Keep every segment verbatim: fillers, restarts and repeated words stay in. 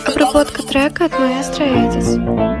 Обработка трека от Маэстро Эдис.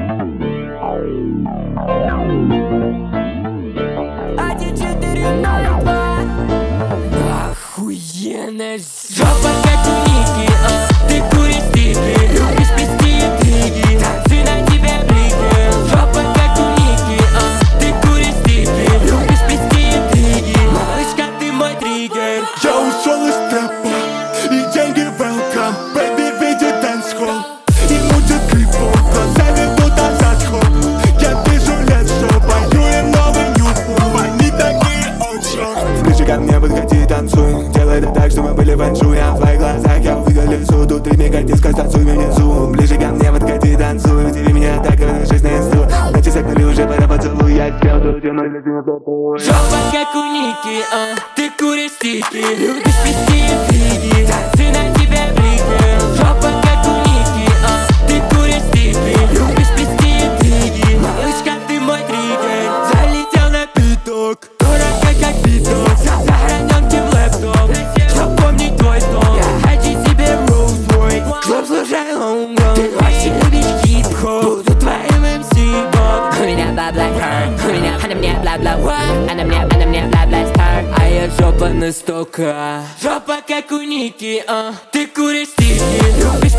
Охуенная жопа, как у Ники, а ты куришь стики, любишь плести интриги, танцы на тебе блики. Жопа, как у Ники, а ты куришь стики, любишь плести интриги. Малышка, ты мой триггер. Я ушел из трэпа, и деньги welcome. Baby, видит дэнс-холл, и мутит клипов, глаза ведут назад ход. Я вижу лет, что пою им новый нью-пул. Они такие очень. Ближе ко мне подходи, танцуй. Делай это так, что мы были фэншуй. А в твоих глазах я увидел лесу. Тут три мега-диска, танцуй внизу. Ближе ко мне подходи, танцуй. Тебе меня так, как жизнь на инстру. Ночи согнали уже, пора поцелуй. Я сделал то, что ноль для тебя плохой. Жопа, как у Ники, а ты куришь стики, любишь плести интриги, танцы на тебе блики. Жопа, как у Ники, а ты куришь стики, любишь плести интриги. Малышка, ты мой триггер. Залетел на пяток, дорого как биток, сохранен в лэптоп, чтоб помнить твой тон. Я хочу себе Rolls-Royce, чтоб слушай лонгон. Ты очень любишь хип-хоп, буду твоим эм си-боб. У меня бла-бла, у меня, она мне бла-бла, она мне, она мне бла-бла, стар. А я жопа настолько, жопа как у Ники, а ты куришь стики, любишь